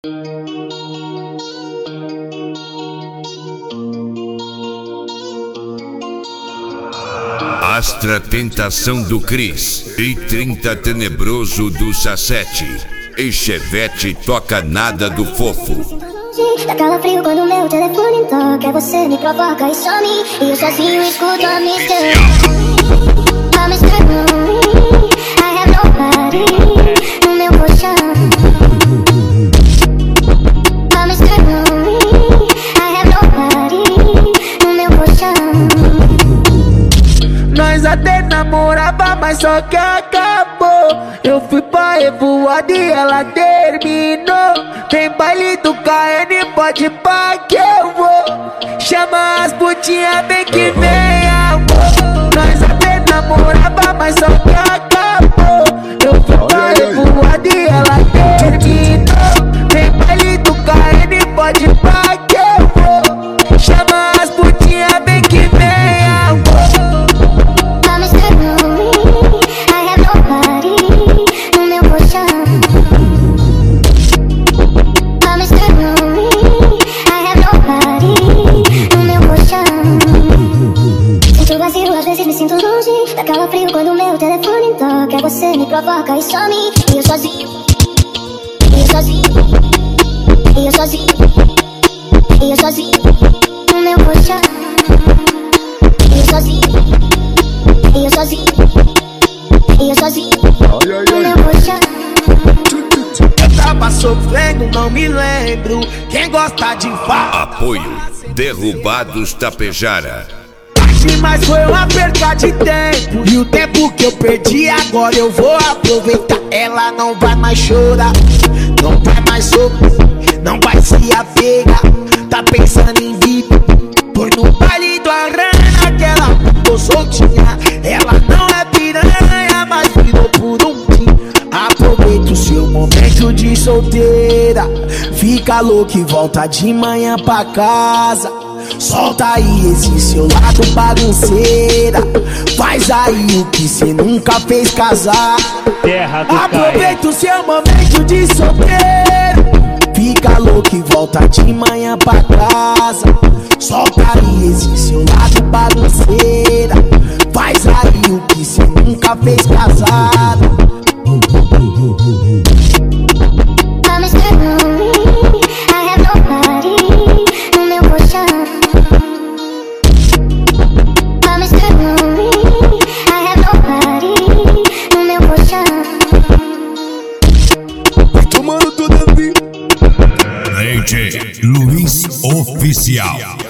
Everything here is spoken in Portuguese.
Astra Tentação do Cris e 30 Tenebroso do Sassete. E Chevette Toca Nada do Fofo. Dá calafrio quando meu telefone toca. Você me provoca e some. E eu sozinho escuto a Mr. A Mr. I have nobody no meu colchão. A Mr. I have nobody no meu colchão. Nós até namorava, mas só que acabou. Eu fui pra revoada e ela terminou. Tem baile do KN, pode pá que eu vou. Chama as putinhas, vem que vem, amor. Nós até namorava, mas só que acabou. Eu fui pra revoada e ela terminou. Tem baile do KN, pode pá que eu vou. Chama as putinhas, vem que vem, amor. Às vezes me sinto longe, dá calafrio quando meu telefone toca. Você me provoca e some. E eu sozinho, e eu sozinho, e eu sozinho, e eu sozinho no meu colchão. E eu sozinho, e eu sozinho, e eu sozinho no meu colchão. Eu tava sofrendo, não me lembro. Quem gosta de falar. Apoio Derrubados Tapejara. Mas foi uma perca de tempo. E o tempo que eu perdi agora eu vou aproveitar. Ela não vai mais chorar, não vai mais sofrer, não vai se apegar. Tá pensando em vida, foi no baile do Arana que ela ficou soltinha. Ela não é piranha, mas virou por um dia. Aproveita o seu momento de solteira. Fica louco e volta de manhã pra casa. Solta aí esse seu lado bagunceira. Faz aí o que cê nunca fez casar. Aproveita o seu momento de solteiro. Fica louco e volta de manhã pra casa. Solta aí esse seu lado bagunceira. Faz aí o que cê nunca fez casar. DJ Luiz Oficial.